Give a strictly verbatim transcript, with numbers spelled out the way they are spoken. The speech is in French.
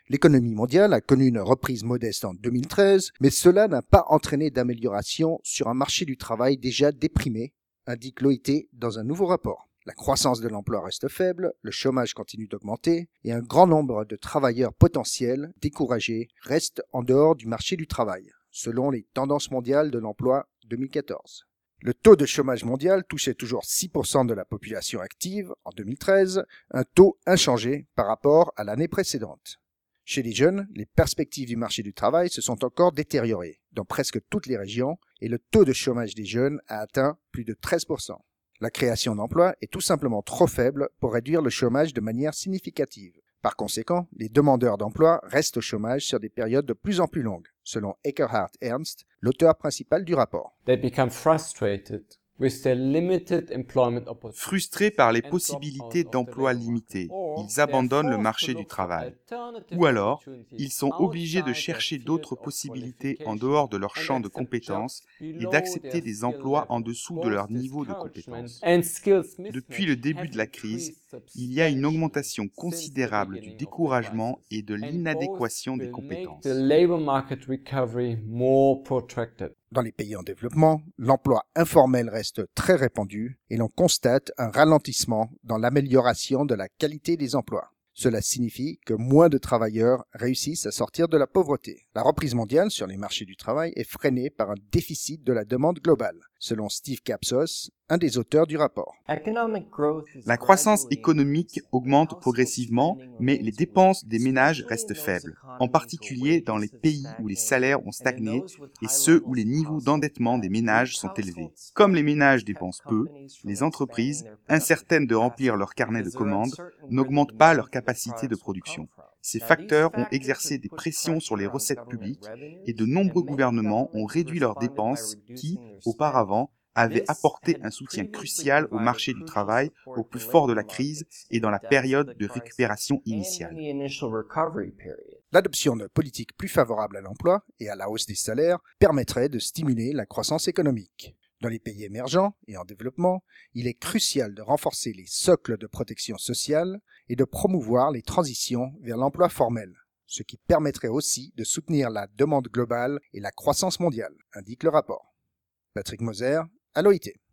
L'économie mondiale a connu une reprise modeste en deux mille treize, mais cela n'a pas entraîné d'amélioration sur un marché du travail déjà déprimé, indique l'O I T dans un nouveau rapport. La croissance de l'emploi reste faible, le chômage continue d'augmenter et un grand nombre de travailleurs potentiels découragés restent en dehors du marché du travail, selon les tendances mondiales de l'emploi deux mille quatorze. Le taux de chômage mondial touchait toujours six pour cent de la population active en deux mille treize, un taux inchangé par rapport à l'année précédente. Chez les jeunes, les perspectives du marché du travail se sont encore détériorées dans presque toutes les régions et le taux de chômage des jeunes a atteint plus de treize pour cent. La création d'emplois est tout simplement trop faible pour réduire le chômage de manière significative. Par conséquent, les demandeurs d'emploi restent au chômage sur des périodes de plus en plus longues, selon Ekerhard Ernst, l'auteur principal du rapport. They become frustrated with their limited employment opportunities. Frustrés par les possibilités d'emploi limitées, ils abandonnent le marché du travail. Ou alors, ils sont obligés de chercher d'autres possibilités en dehors de leur champ de compétences et d'accepter des emplois en dessous de leur niveau de compétences. Depuis le début de la crise, il y a une augmentation considérable du découragement et de l'inadéquation des compétences. The labor market recovery more protracted. Dans les pays en développement, l'emploi informel reste très répandu et l'on constate un ralentissement dans l'amélioration de la qualité des emplois. Cela signifie que moins de travailleurs réussissent à sortir de la pauvreté. La reprise mondiale sur les marchés du travail est freinée par un déficit de la demande globale, selon Steve Kapsos, un des auteurs du rapport. La croissance économique augmente progressivement, mais les dépenses des ménages restent faibles, en particulier dans les pays où les salaires ont stagné et ceux où les niveaux d'endettement des ménages sont élevés. Comme les ménages dépensent peu, les entreprises, incertaines de remplir leur carnet de commandes, n'augmentent pas leur capacité de production. Ces facteurs ont exercé des pressions sur les recettes publiques et de nombreux gouvernements ont réduit leurs dépenses qui, auparavant, avaient apporté un soutien crucial au marché du travail au plus fort de la crise et dans la période de récupération initiale. L'adoption de politiques plus favorables à l'emploi et à la hausse des salaires permettrait de stimuler la croissance économique. Dans les pays émergents et en développement, il est crucial de renforcer les socles de protection sociale et de promouvoir les transitions vers l'emploi formel, ce qui permettrait aussi de soutenir la demande globale et la croissance mondiale, indique le rapport. Patrick Moser, à l'O I T.